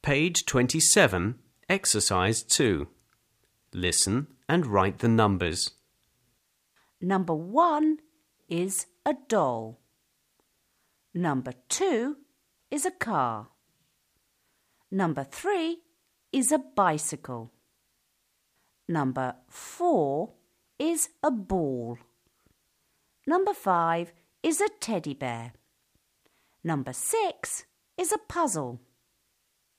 Page 27, Exercise 2. Listen and write the numbers. Number 1 is a doll. Number 2 is a car. Number 3 is a bicycle. Number 4 is a ball. Number 5 is a teddy bear. Number 6 is a puzzle.